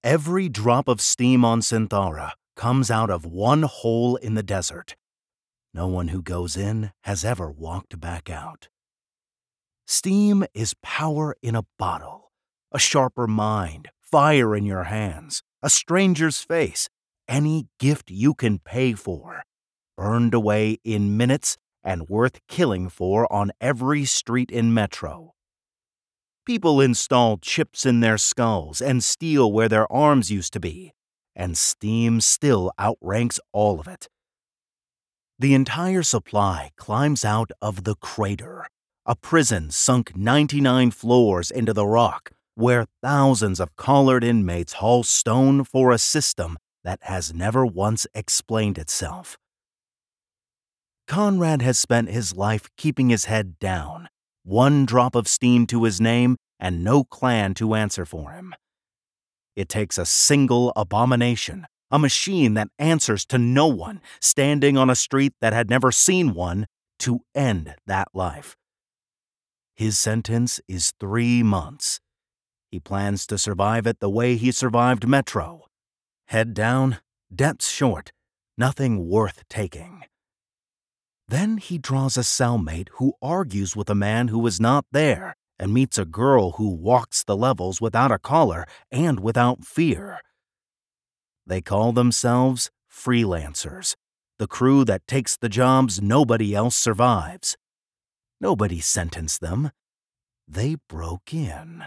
Every drop of steam on Synthara comes out of one hole in the desert. No one who goes in has ever walked back out. Steam is power in a bottle, a sharper mind, fire in your hands, a stranger's face, any gift you can pay for, burned away in minutes and worth killing for on every street in Metro. People install chips in their skulls and steel where their arms used to be, and steam still outranks all of it. The entire supply climbs out of the crater, a prison sunk 99 floors into the rock, where thousands of collared inmates haul stone for a system that has never once explained itself. Conrad has spent his life keeping his head down, one drop of steam to his name and no clan to answer for him. It takes a single abomination, a machine that answers to no one, standing on a street that had never seen one, to end that life. His sentence is 3 months. He plans to survive it the way he survived Metro. Head down, depths short, nothing worth taking. Then he draws a cellmate who argues with a man who is not there and meets a girl who walks the levels without a collar and without fear. They call themselves freelancers, the crew that takes the jobs nobody else survives. Nobody sentenced them. They broke in.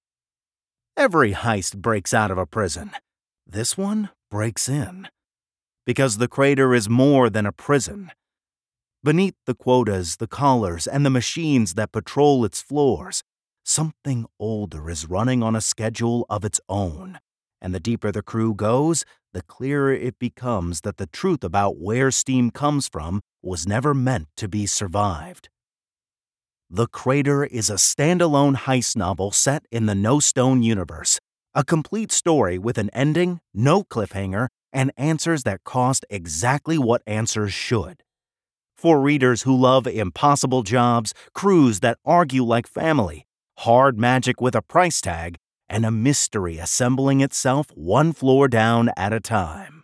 Every heist breaks out of a prison. This one breaks in. Because the crater is more than a prison. Beneath the quotas, the collars, and the machines that patrol its floors, something older is running on a schedule of its own. And the deeper the crew goes, the clearer it becomes that the truth about where steam comes from was never meant to be survived. The Crater is a standalone heist novel set in the No Stone universe, a complete story with an ending, no cliffhanger, and answers that cost exactly what answers should. For readers who love impossible jobs, crews that argue like family, hard magic with a price tag, and a mystery assembling itself one floor down at a time.